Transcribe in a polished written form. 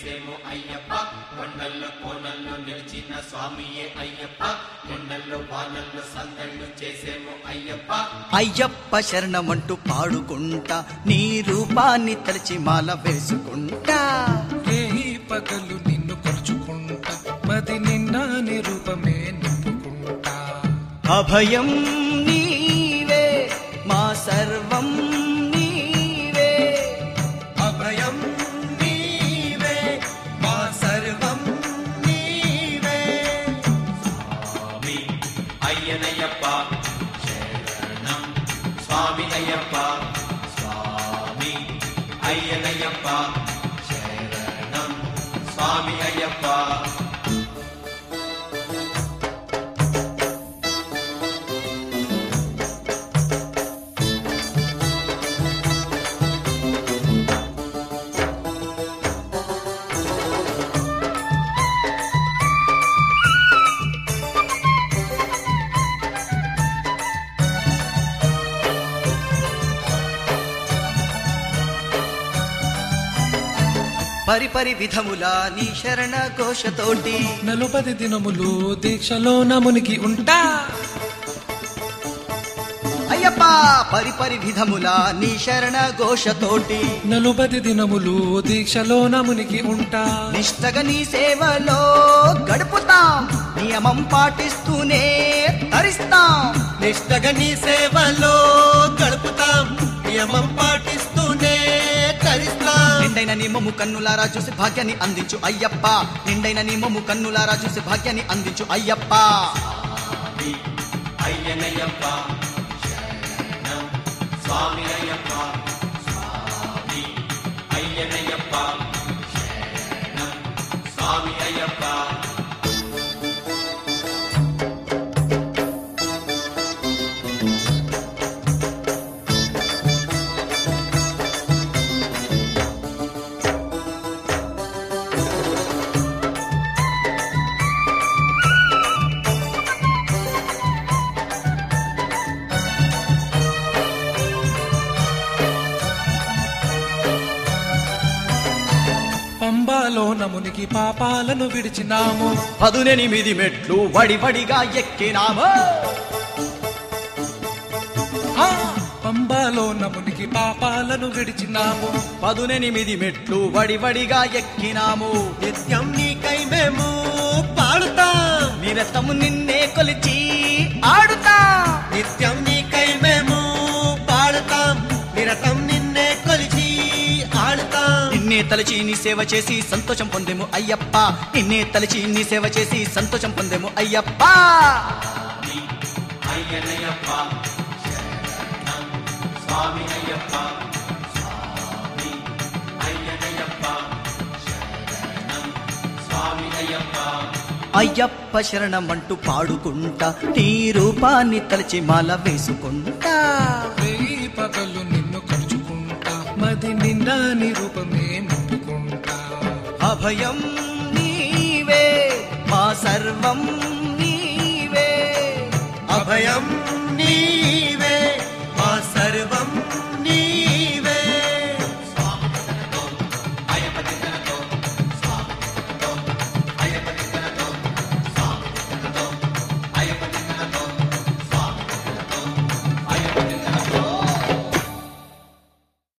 చేసేము అయ్యప్ప కొండల్లో కోనల్లో నిలిచిన స్వామియే అయ్యప్ప కొండల్లో వానల్లో సందళ్ళు చేసేము అయ్యప్ప అయ్యప్ప శరణమంటూ పాడుకుంటా నీ రూపాన్ని తలచి మాల వేసుకుంటా రేయి పగలు నిన్ను కొలుచుకుంటా మది నిన్న నీ రూపమే నింపుకుంటా అభయం నీవే మా సర్వం నీవే అభయం నీవే మా సర్వం నీవే స్వామి అయ్యనయ్యప్ప శరణం స్వామి అయ్యప్ప స్వామి అయ్యనయ్యప్ప శరణం స్వామి అయ్యప్ప పరిపరి విధముల నీ శరణ ఘోషతోటి 40 దినములు దీక్షలో నమునికి ఉంటా అయ్యప్ప పరిపరి విధముల నీ శరణ ఘోషతోటి 40 దినములు దీక్షలో నమునికి ఉంటా నిష్టగా నీ సేవలో గడుపుతాం నియమం పాటిస్తూనే తరిస్తాం నిష్టగా నీ సేవలో గడుపుతాం నియమం పాటిస్తూనే తరిస్తాం నిండైన నీ మమ్ము కన్నులారా చూసి భాగ్యాన్ని అందించు అయ్యప్ప నిండైన నీ మమ్ము కన్నులారా చూసి భాగ్యాన్ని అందించు అయ్యప్ప స్వామి అయ్యనయ్యప్ప శరణం స్వామి అయ్యప్ప స్వామి అయ్యనయ్యప్ప శరణం స్వామి అయ్యప్ప పంబాలో నమునికి పాపాలను విడిచినాము 18 మెట్లు వడివడిగా ఎక్కినాము ఆ, పంబాలో నమునికి పాపాలను విడిచినాము 18 మెట్లు వడివడిగా ఎక్కినాము నిత్యం నీకై మేము పాడుతాం నిరతం నిన్నే కొలిచి ఆడుతా నిత్యం నీకై మేము పాడుతాం నిరతం నిన్నే కొలిచి ఆడుతాం నిన్నే తలచి నీ సేవ చేసి సంతోషం పొందేము అయ్యప్ప నిన్నే తలచి నీ సేవ చేసి సంతోషం పొందేము అయ్యప్ప స్వామి అయ్యనయ్యప్ప శరణం స్వామి అయ్యప్ప స్వామి అయ్యనయ్యప్ప శరణం స్వామి అయ్యప్ప అయ్యప్ప శరణమంటూ పాడుకుంటా నీ రూపాన్ని తలచి మాల వేసుకుంటా రేయి పగలు నిన్ను కొలుచుకుంటా మది నిన్న నీ రూపమే నింపుకుంటా అభయం నీవే మా సర్వం నీవే అభయం